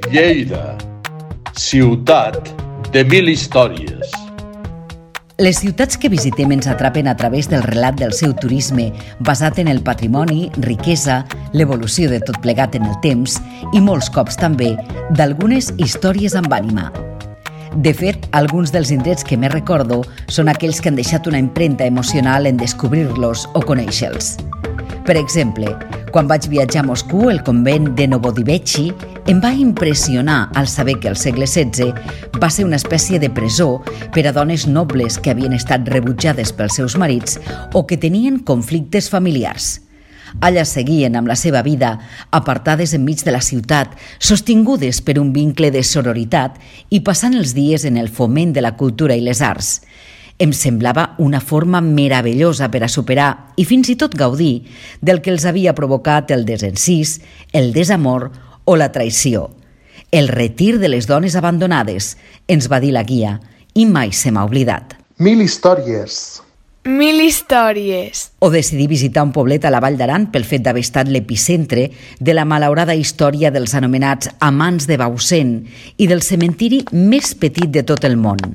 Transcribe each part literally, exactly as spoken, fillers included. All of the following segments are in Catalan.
Lleida, ciutat de mil històries. Les ciutats que visitem ens atrapen a través del relat del seu turisme basat en el patrimoni, riquesa, l'evolució de tot plegat en el temps i molts cops també d'algunes històries amb ànima. De fet, alguns dels indrets que més recordo són aquells que han deixat una empremta emocional en descobrir-los o conèixer-los. Per exemple, quan vaig viatjar a Moscou, el convent de Novodevichy em va impressionar al saber que al segle setze va ser una espècie de presó per a dones nobles que havien estat rebutjades pels seus marits o que tenien conflictes familiars. Allà seguien amb la seva vida, apartades enmig de la ciutat, sostingudes per un vincle de sororitat i passant els dies en el foment de la cultura i les arts. Em semblava una forma meravellosa per a superar i fins i tot gaudir del que els havia provocat el desencís, el desamor o la traïció. El retir de les dones abandonades, ens va dir la guia, i mai se m'ha oblidat. Mil històries. Mil històries. O decidir visitar un poblet a la Vall d'Aran pel fet d'haver estat l'epicentre de la malaurada història dels anomenats amants de Bausen i del cementiri més petit de tot el món.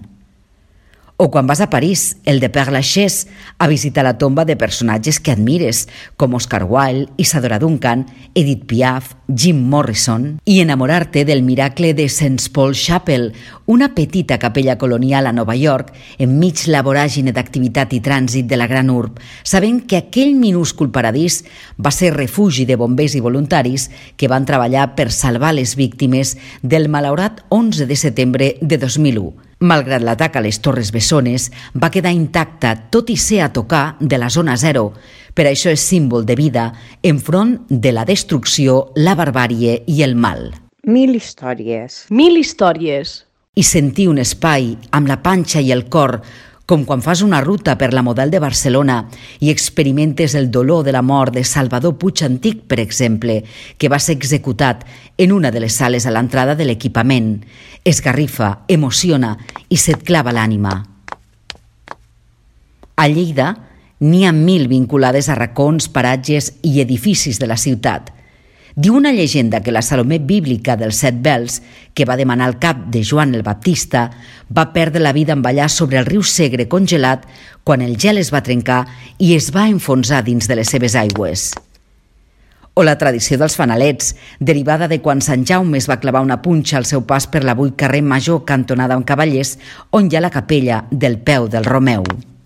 O quan vas a París, el de Père Lachaise, a visitar la tomba de personatges que admires, com Oscar Wilde, Isadora Duncan, Edith Piaf, Jim Morrison, i enamorar-te del miracle de Saint Paul's Chapel, una petita capella colonial a Nova York, enmig la voràgine d'activitat i trànsit de la gran urb, sabent que aquell minúscul paradís va ser refugi de bombers i voluntaris que van treballar per salvar les víctimes del malaurat onze de setembre de dos mil u. Malgrat l'atac a les Torres Bessones, va quedar intacta, tot i ser a tocar de la zona zero. Per això és símbol de vida enfront de la destrucció, la barbàrie i el mal. Mil històries. Mil històries. I sentir un espai amb la panxa i el cor, com quan fas una ruta per la Model de Barcelona i experimentes el dolor de la mort de Salvador Puig Antic, per exemple, que va ser executat en una de les sales a l'entrada de l'equipament. Esgarrifa, emociona i se't clava l'ànima. A Lleida n'hi ha mil vinculades a racons, paratges i edificis de la ciutat. Diu una llegenda que la Salomé bíblica dels set vels, que va demanar el cap de Joan el Baptista, va perdre la vida en ballar sobre el riu Segre congelat quan el gel es va trencar i es va enfonsar dins de les seves aigües. O la tradició dels fanalets, derivada de quan Sant Jaume es va clavar una punxa al seu pas per l'avui carrer Major cantonada amb Cavallers, on hi ha la capella del peu del Romeu.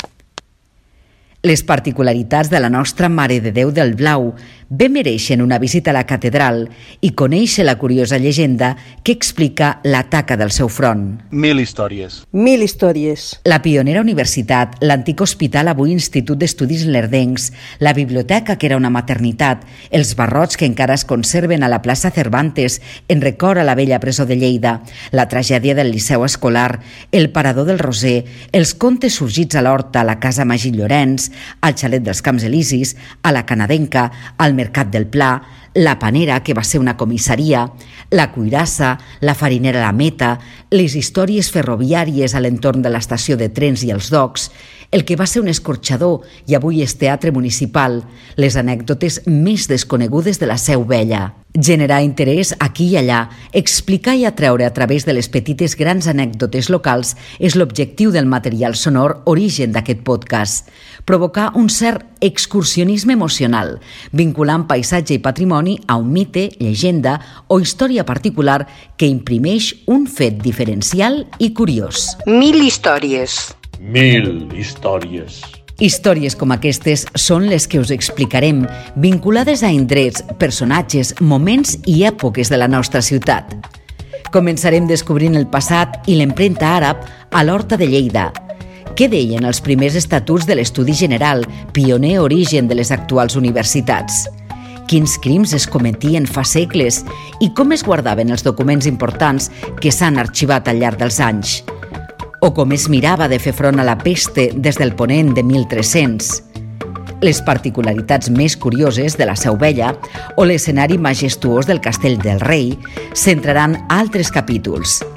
Les particularitats de la nostra Mare de Déu del Blau bé mereixen una visita a la catedral i conèixer la curiosa llegenda que explica la taca del seu front. Mil històries. Mil històries. La pionera universitat, l'antic hospital, avui Institut d'Estudis Lerdencs, la biblioteca, que era una maternitat, els barrots que encara es conserven a la plaça Cervantes, en record a la vella presó de Lleida, la tragèdia del Liceu Escolar, el parador del Roser, els contes sorgits a l'Horta, a la casa Magí Llorenç, al xalet dels Camps Elisis, a la Canadenca, al Mercat del Pla, la Panera, que va ser una comissaria, la Cuirassa, la Farinera La Meta, les històries ferroviàries a l'entorn de l'estació de trens i els docks, el que va ser un escorxador i avui és teatre municipal, les anècdotes més desconegudes de la Seu Vella. Generar interès aquí i allà, explicar i atreure a través de les petites grans anècdotes locals és l'objectiu del material sonor origen d'aquest podcast. Provocar un cert excursionisme emocional, vinculant paisatge i patrimoni a un mite, llegenda o història particular que imprimeix un fet diferencial i curiós. Mil històries. Mil històries. Històries com aquestes són les que us explicarem, vinculades a indrets, personatges, moments i èpoques de la nostra ciutat. Començarem descobrint el passat i l'empremta àrab a l'Horta de Lleida. Què deien els primers estatuts de l'Estudi General, pioner origen de les actuals universitats? Quins crims es cometien fa segles i com es guardaven els documents importants que s'han arxivat al llarg dels anys? O com es mirava de fer front a la peste des del ponent de mil tres-cents. Les particularitats més curioses de la Seu Vella o l'escenari majestuós del Castell del Rei centraran altres capítols.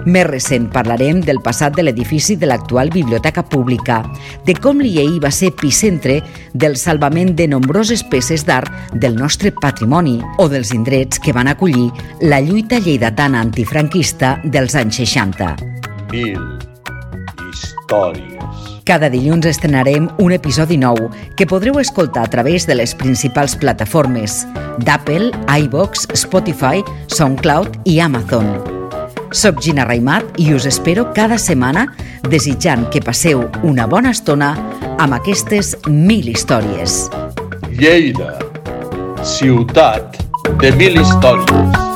Més recent parlarem del passat de l'edifici de l'actual Biblioteca Pública, de com l'I E I va ser epicentre del salvament de nombroses peces d'art del nostre patrimoni o dels indrets que van acollir la lluita lleidatana antifranquista dels anys seixanta. Mil històries. Cada dilluns estrenarem un episodi nou que podreu escoltar a través de les principals plataformes d'Apple, iVoox, Spotify, SoundCloud i Amazon. Soc Gina Raimat i us espero cada setmana desitjant que passeu una bona estona amb aquestes mil històries. Lleida, ciutat de mil històries.